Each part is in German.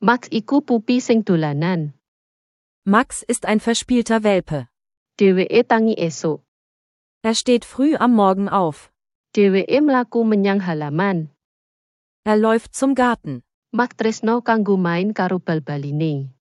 Max iku pupi sing dolanan. Max ist ein verspielter Welpe. Dheweke tangi esuk. Er steht früh am Morgen auf. Dheweke mlaku menyang halaman. Er läuft zum Garten. Max tresno kanggo main karo bal-baline.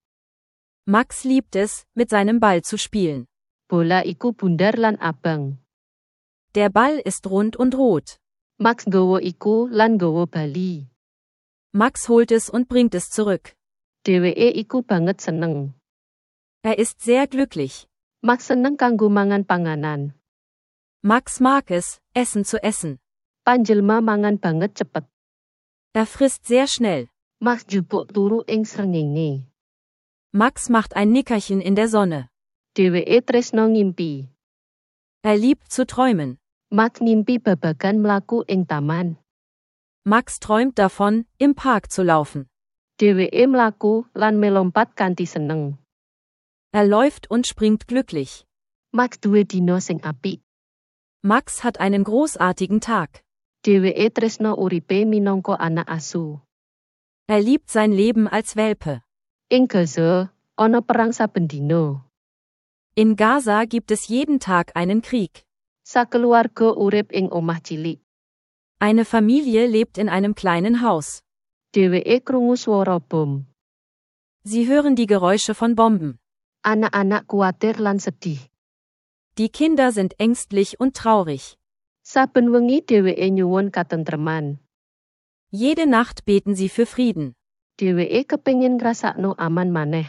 Max liebt es, mit seinem Ball zu spielen. Bola iku bundar lan abang. Der Ball ist rund und rot. Max nggawa iku lan nggawa bali. Max holt es und bringt es zurück. Dheweke iku banget seneng. Er ist sehr glücklich. Max seneng kanggo mangan panganan. Max mag es, Essen zu essen. Panjelma mangan banget cepet. Er frisst sehr schnell. Max jupuk turu ing srengenge. Max macht ein Nickerchen in der Sonne. Dheweke tresno ngimpi. Er liebt zu träumen. Max ngimpi babagan mlaku ing taman. Max träumt davon, im Park zu laufen. Dheweke mlaku lan melompat kanthi seneng. Er läuft und springt glücklich. Max duwe dina sing apik. Max hat einen großartigen Tag. Dheweke tresno uripe minangka anak asu. Er liebt sein Leben als Welpe. Ing Gaza, ana perang saben dina. In Gaza gibt es jeden Tag einen Krieg. Sakeluarga urip ing omah cilik. Eine Familie lebt in einem kleinen Haus. Dheweke krungu swara bom. Sie hören die Geräusche von Bomben. Anak-anak kuwatir lan sedih. Die Kinder sind ängstlich und traurig. Saben wengi dheweke nyuwun katentreman. Jede Nacht beten sie für Frieden. Dheweke kepengin ngrasakno aman maneh.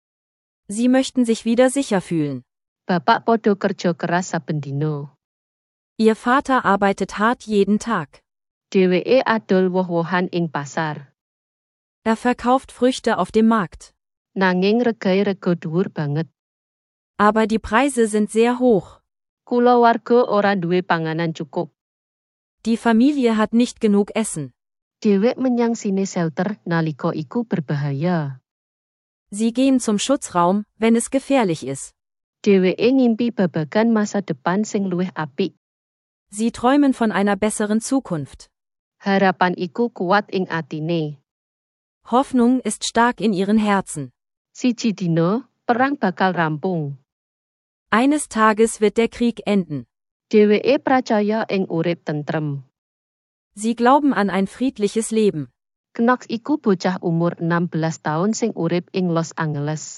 Sie möchten sich wieder sicher fühlen. Bapak padha kerja keras saben dina. Ihr Vater arbeitet hart jeden Tag. Dheweke adol woh-wohan ing pasar. Er verkauft Früchte auf dem Markt. Nanging regae rega dhuwur banget. Aber die Preise sind sehr hoch. Kulawarga ora duwe panganan cukup. Die Familie hat nicht genug Essen. Dhewek menyang sine shelter nalika iku berbahaya. Sie gehen zum Schutzraum, wenn es gefährlich ist. Dheweke ngimpi babagan masa depan sing luwih apik. Sie träumen von einer besseren Zukunft. Harapan iku kuat ing atine. Hoffnung ist stark in ihren Herzen. Siji dina, perang bakal rampung. Eines Tages wird der Krieg enden. Dheweke pracaya ing urip tentrem. Sie glauben an ein friedliches Leben. Knox iku bocah umur 16 taun sing urip ing Los Angeles.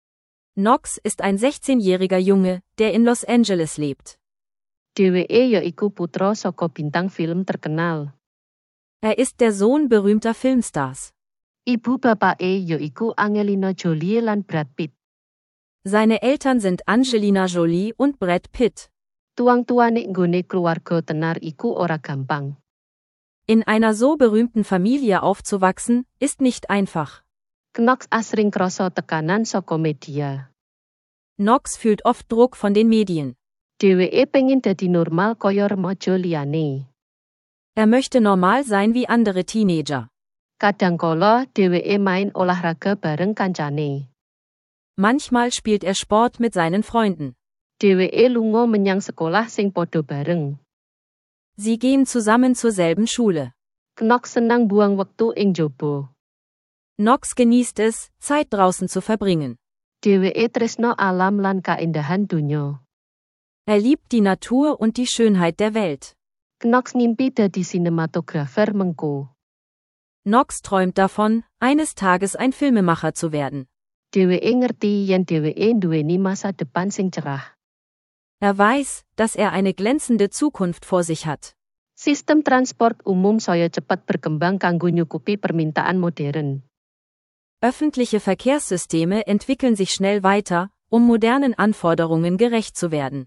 Knox ist ein 16-jähriger Junge, der in Los Angeles lebt. Dheweke ya iku putra saka bintang film terkenal. Er ist der Sohn berühmter Filmstars. Ibu bapake ya iku Angelina Jolie lan Brad Pitt. Seine Eltern sind Angelina Jolie und Brad Pitt. Tuang-tuane nggone keluarga tenar iku ora gampang. In einer so berühmten Familie aufzuwachsen, ist nicht einfach. Knox asring krasa tekanan saka media. Knox fühlt oft Druck von den Medien. Dheweke pengin dadi normal kaya remaja liyane. Er möchte normal sein wie andere Teenager. Kadangkala dheweke main olahraga bareng kancane. Manchmal spielt er Sport mit seinen Freunden. Dheweke lunga menyang sekolah sing padha bareng. Sie gehen zusammen zur selben Schule. Knox senang buang wektu ing njaba. Knox genießt es, Zeit draußen zu verbringen. Dheweke tresno alam lan kaendahan donya. Er liebt die Natur und die Schönheit der Welt. Knox ngimpi dadi sinematografer mengko. Knox träumt davon, eines Tages ein Filmemacher zu werden. Dheweke ngerti yen dheweke nduweni masa depan sing cerah. Er weiß, dass er eine glänzende Zukunft vor sich hat. Sistem transport umum saya cepat berkembang kanggo nyukupi permintaan modern. Öffentliche Verkehrssysteme entwickeln sich schnell weiter, um modernen Anforderungen gerecht zu werden.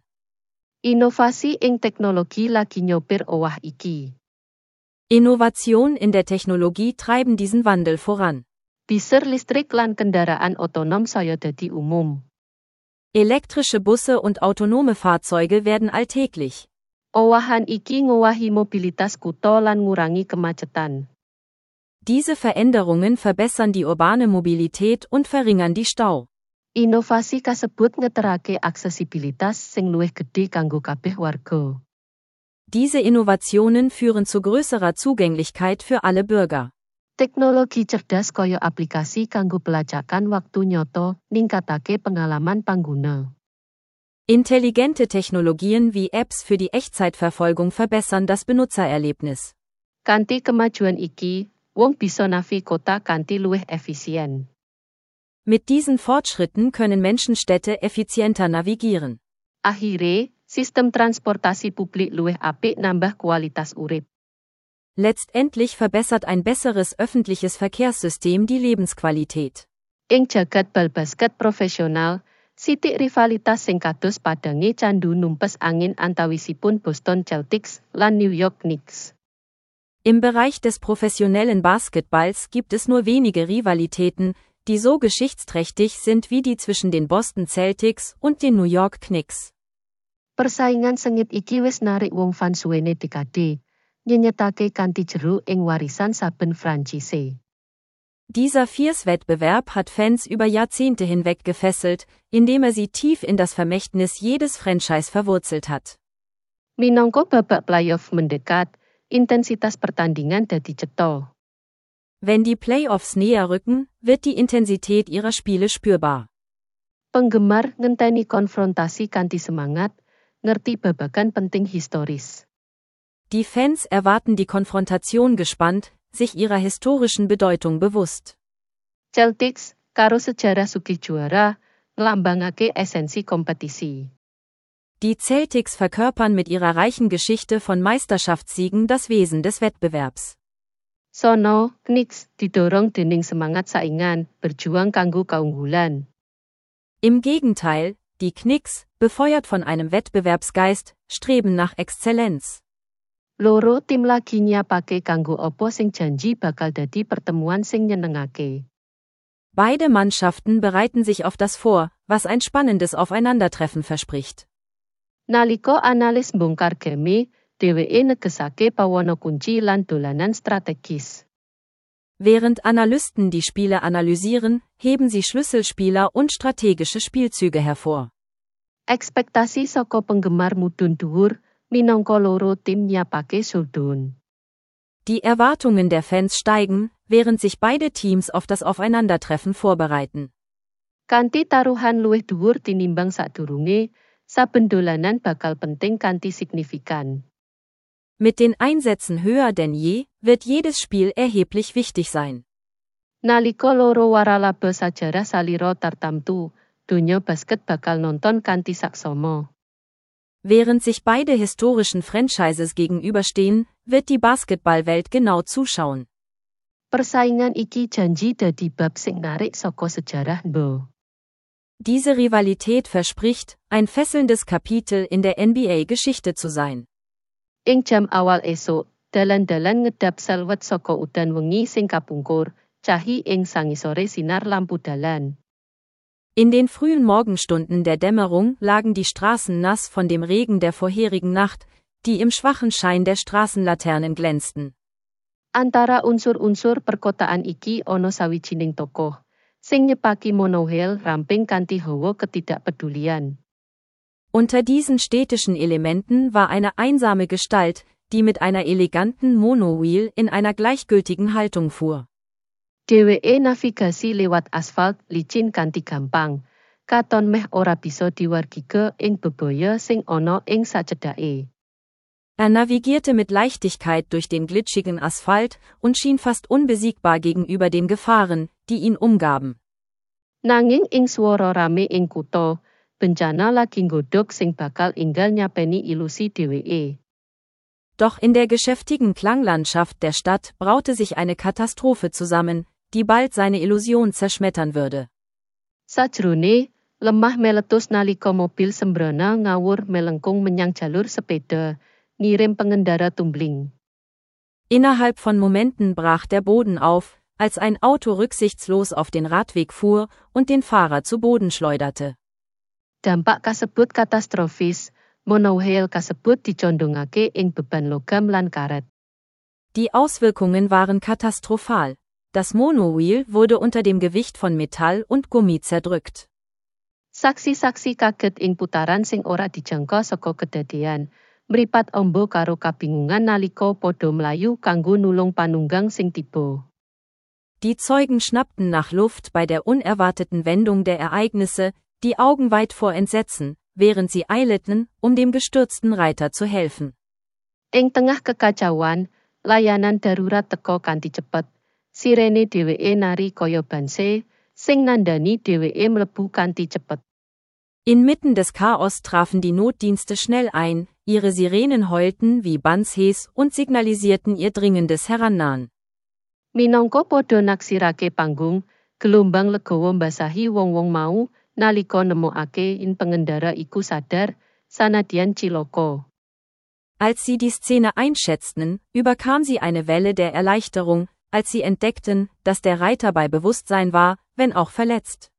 Inovasi ing teknologi lagi nyopir owah iki. Innovation in der Technologie treiben diesen Wandel voran. Bisir listrik lan kendaraan otonom saya dadi umum. Elektrische Busse und autonome Fahrzeuge werden alltäglich. Owahan iki ngowahi mobilitas kutha lan ngurangi kemacetan. Diese Veränderungen verbessern die urbane Mobilität und verringern die Stau. Inovasi kasebut ngeterake aksesibilitas sing luwih gedhe kanggo kabeh warga. Diese Innovationen führen zu größerer Zugänglichkeit für alle Bürger. Teknologi cerdas kaya aplikasi kanggo pelacakan waktu nyoto ningkatake pengalaman pangguna. Intelligente Technologien wie Apps für die Echtzeitverfolgung verbessern das Benutzererlebnis. Kanthi kemajuan iki, wong bisa navi kota kanthi luwih efisien. Mit diesen Fortschritten können Menschen Städte effizienter navigieren. Akhire, sistem transportasi publik luwih apik nambah kualitas urip. Letztendlich verbessert ein besseres öffentliches Verkehrssystem die Lebensqualität. Ing jagat bal-basket profesional, sitik rivalitas sing kados padange candu numpes angin antawisipun Boston Celtics lan New York Knicks. Im Bereich des professionellen Basketballs gibt es nur wenige Rivalitäten, die so geschichtsträchtig sind wie die zwischen den Boston Celtics und den New York Knicks. Persaingan sengit iki wis narik wong fans suwene dekade, nyenyetake kanthi jero ing warisan saben franchise. Dieser Fierce-Wettbewerb hat Fans über Jahrzehnte hinweg gefesselt, indem er sie tief in das Vermächtnis jedes Franchise verwurzelt hat. Minangka babak playoff mendekat, intensitas pertandingan dadi cetha. Wenn die Playoffs näher rücken, wird die Intensität ihrer Spiele spürbar. Penggemar ngenteni konfrontasi kanthi semangat, ngerti babagan penting historis. Die Fans erwarten die Konfrontation gespannt, sich ihrer historischen Bedeutung bewusst. Celtics, karo sejarah sugih juara, nglambangake esensi kompetisi. Die Celtics verkörpern mit ihrer reichen Geschichte von Meisterschaftssiegen das Wesen des Wettbewerbs. Sono, Knicks didorong dening semangat saingan, berjuang kanggo kaunggulan. Im Gegenteil, die Knicks, befeuert von einem Wettbewerbsgeist, streben nach Exzellenz. Loro tim lagi nyiapake kanggo apa sing janji bakal dadi pertemuan sing nyenengake. Beide Mannschaften bereiten sich auf das vor, was ein spannendes Aufeinandertreffen verspricht. Nalika analis mbongkar game, dheweke negesake pawana kunci lan dolanan strategis. Während Analysten die Spiele analysieren, heben sie Schlüsselspieler und strategische Spielzüge hervor. Ekspektasi saka penggemar mudhun dhuwur, minangka loro tim nyiapake showdown. Die Erwartungen der Fans steigen, während sich beide Teams auf das Aufeinandertreffen vorbereiten. Kanthi taruhan luwih dhuwur tinimbang sadurunge, saben dolanan bakal penting kanthi signifikan. Mit den Einsätzen höher denn je, wird jedes Spiel erheblich wichtig sein. Nalika loro waralaba sajarah salira tartamtu, donya basket bakal nonton kanthi saksama. Während sich beide historischen Franchises gegenüberstehen, wird die Basketballwelt genau zuschauen. Persaingan iki janji dadi bab sing narik saka sejarah mbo. Diese Rivalität verspricht, ein fesselndes Kapitel in der NBA-Geschichte zu sein. Ing jam awal esuk, dalan-dalan ngedap selwet saka udan wengi sing kapungkur, cahi ing sangisore sinar lampu dalan. In den frühen Morgenstunden der Dämmerung lagen die Straßen nass von dem Regen der vorherigen Nacht, die im schwachen Schein der Straßenlaternen glänzten. Antara unsur-unsur perkotaan iki ana sawijining tokoh, sing nyepaki monorail ramping kanthi hawa ketidakpedulian. Unter diesen städtischen Elementen war eine einsame Gestalt, die mit einer eleganten Monowheel in einer gleichgültigen Haltung fuhr. Dheweke navigasi lewat asfalt licin kanthi gampang, katon meh ora bisa diwargiga ing bebaya sing ana ing sacedhake. Er navigierte mit Leichtigkeit durch den glitschigen Asphalt und schien fast unbesiegbar gegenüber den Gefahren, die ihn umgaben. Nanging ing swara rame ing kutha, bencana lagi nggodhog sing bakal inggal nyapeni ilusi dheweke. Doch in der geschäftigen Klanglandschaft der Stadt braute sich eine Katastrophe zusammen, die bald seine Illusion zerschmettern würde. Sajrone, lemah meletus nalika mobil sembrana ngawur melengkung menyang jalur sepeda, ngirim pengendara tumbling. Innerhalb von Momenten brach der Boden auf, als ein Auto rücksichtslos auf den Radweg fuhr und den Fahrer zu Boden schleuderte. Dampak kasebut katastrofis, monorail kasebut dicondongake ing beban logam lan karet. Die Auswirkungen waren katastrophal. Das Monowheel wurde unter dem Gewicht von Metall und Gummi zerdrückt. Saksi-saksi kaget ing putaran sing ora dijangka saka kedadean, mripat ombo karo kabingungan nalika padha mlayu kanggo nulung panunggang sing tiba. Die Zeugen schnappten nach Luft bei der unerwarteten Wendung der Ereignisse, die Augen weit vor Entsetzen, während sie eilten, um dem gestürzten Reiter zu helfen. Ing tengah kekacauan, layanan darurat teko kanthi cepet. Sirene dheweke nari kaya banse, sing nandani dheweke mlebu kanthi cepet. Inmitten des Chaos trafen die Notdienste schnell ein, ihre Sirenen heulten wie Banshees und signalisierten ihr dringendes Herannahen. Minangka padha naksirake panggung, gelombang legawa mbasahi wong-wong mau nalika nemokake yen pengendara iku sadar, sanadyan cilaka. Als sie die Szene einschätzten, überkam sie eine Welle der Erleichterung, als sie entdeckten, dass der Reiter bei Bewusstsein war, wenn auch verletzt.